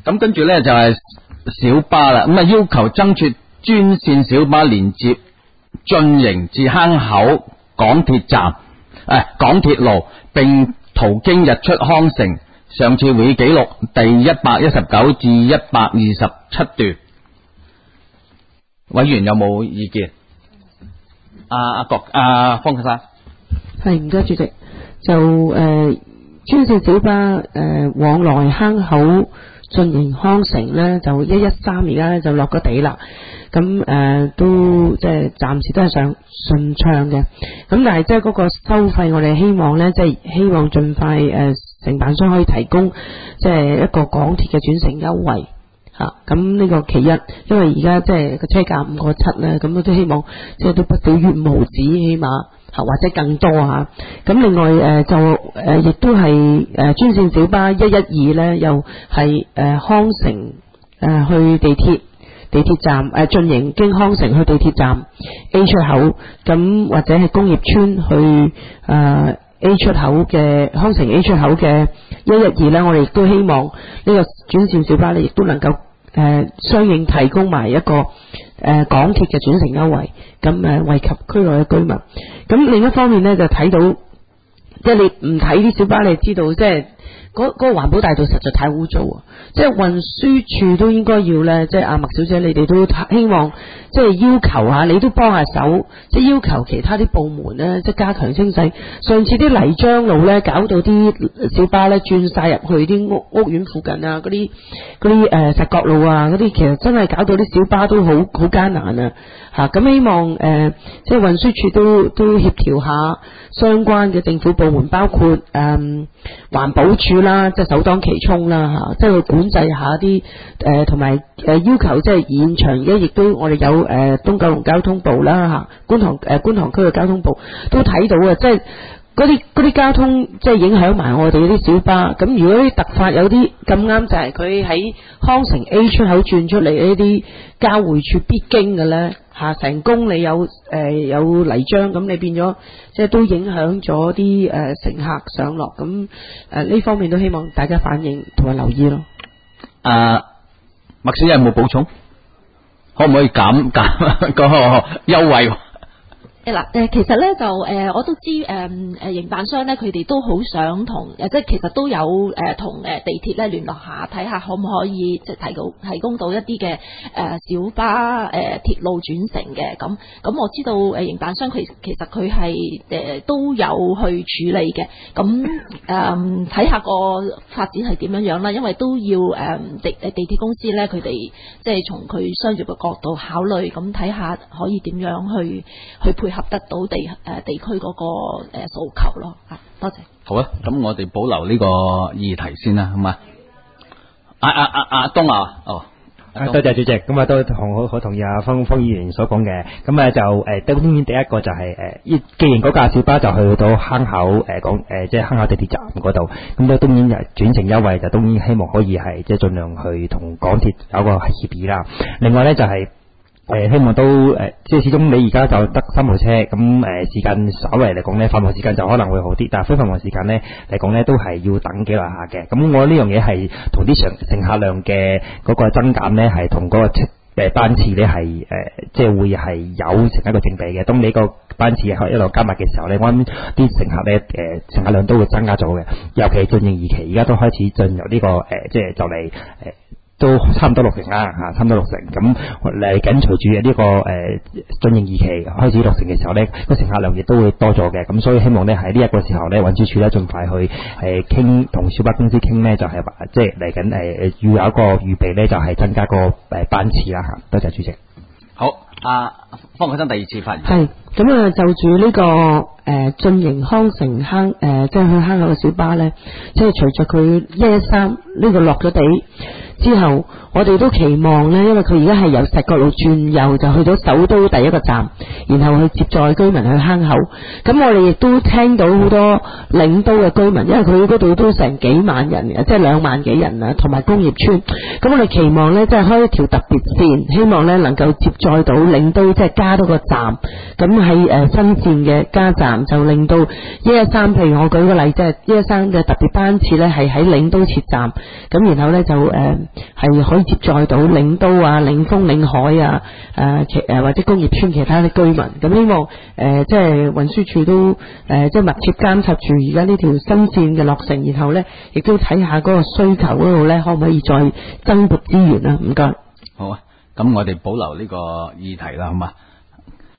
咁跟住咧就係小巴啦，咁啊要求增設專線小巴連接進營至坑口港鐵站、港鐵路，並途經日出康城。上次會議記錄第119至127段，委員有冇意見？方啟山。 係，唔該主席。就專線小巴往來坑口進營康城咧，就113而家咧就落咗地啦。咁都即係暫時都係上順暢嘅。咁但係即係嗰個收費，我哋希望咧，即係希望盡快承辦商可以提供即係一個港鐵嘅轉乘優惠吓。咁呢個其一，因為而家即係個車價5個7咧，咁都希望即係都不少於5毫子起碼。或者更多吓，咁另外就亦都係專線小巴112咧，又係康城去地鐵站進營經康城去地鐵站 A 出口，咁或者係工業村去A 出口嘅康城 A 出口嘅112咧，我哋亦都希望呢個專線小巴咧，亦都能夠相應提供埋一個港鐵嘅轉乘優惠，咁惠及區內嘅居民。咁另一方面咧，就睇到即係你唔睇啲小巴，你知道即係嗰個環保大道實在太污糟啊！即係運輸處都應該要咧，即係阿麥小姐，你哋都希望即係要求下，你都幫下手，即係要求其他啲部門咧，即係加強清洗。上次啲泥漿路咧，搞到啲小巴咧轉晒入去啲屋苑附近啊，嗰啲石角路啊，嗰啲其實真係搞到啲小巴都好艱難啊！咁希望即係運輸處都協調下相關嘅政府部門，包括環保署啦，即係首當其衝啦即係去管制下啲同埋要求，即係現場而家亦都我哋有東九龍交通部啦觀塘區嘅交通部都睇到啊，即係嗰啲交通即係影響埋我哋嗰啲小巴。咁如果啲突發有啲咁啱就係佢喺康城 A 出口轉出嚟呢啲交匯處必經嘅咧成公里有泥漿，咁你變咗即係都影響咗啲乘客上落。咁呢方面都希望大家反映同埋留意咯。 麥小姐有冇補充？可唔可以減個優惠？ 其實咧就我都知營辦商咧佢哋都好想同即係其實都有同地鐵咧聯絡下，睇下可唔可以即係提供到一啲嘅小巴鐵路轉乘嘅。咁我知道營辦商其實佢係都有去處理嘅。咁睇下個發展係點樣啦，因為都要地鐵公司咧佢哋即係從佢商業嘅角度考慮，咁睇下可以點樣去配合得到地區嗰個訴求咯。多謝。 好啊，咁我哋保留呢個議題先啦，好嘛？阿東多謝主席。咁都好同意阿方議員所講嘅。咁就當然第一個就係既然嗰架小巴就去到坑口即係坑口地鐵站嗰度，咁都當然轉乘優惠就當然希望可以係即係盡量去同港鐵有個協議啦。另外咧就係希望都即係始終你而家就得3號車，咁時間稍為嚟講咧，繁忙時間就可能會好啲，但係非繁忙時間咧嚟講咧都係要等幾耐下嘅。咁我呢樣嘢係同啲乘客量嘅嗰個增減咧，係同嗰個班次咧係即係會係有成一個正比嘅。當你個班次一路加密嘅時候咧，我諗啲乘客咧乘客量都會增加咗嘅。尤其進營二期，而家都開始進入呢個即係就嚟都差唔多6成啦差唔多6成。咁嚟緊隨住呢個進營2期開始落成嘅時候咧，個乘客量亦都會多咗嘅。咁所以希望咧喺呢一個時候咧，運輸署咧盡快去傾同小巴公司傾咧，就係話即係嚟緊要有一個預備咧，就係增加個班次啦多謝主席。 好，方啟生第二次發言。 係咁就住呢個進營康城即係去坑口嘅小巴咧，即係隨着佢113呢個落咗地之後，我哋都期望咧，因為佢而家係由石角路轉右就去到首都第一個站，然後去接載居民去坑口。咁我哋亦都聽到好多領都嘅居民，因為佢嗰度都成幾萬人嘅，即係2萬幾人啊，同埋工業村。咁我哋期望咧，即係開一條特別線，希望咧能夠接載到領都，即係加多個站。咁喺新線嘅加站，就令到113，譬如我舉個例，即係113嘅特別班次咧係喺領都設站，咁然後咧就係可以接載到領都啊、領風、領海啊或者工業村其他啲居民。咁希望即係運輸署都即係密切監察住而家呢條新線嘅落成，然後咧亦都睇下嗰個需求嗰度咧可唔可以再增撥資源啊？唔該。 好啊，咁我哋保留呢個議題啦，好嘛？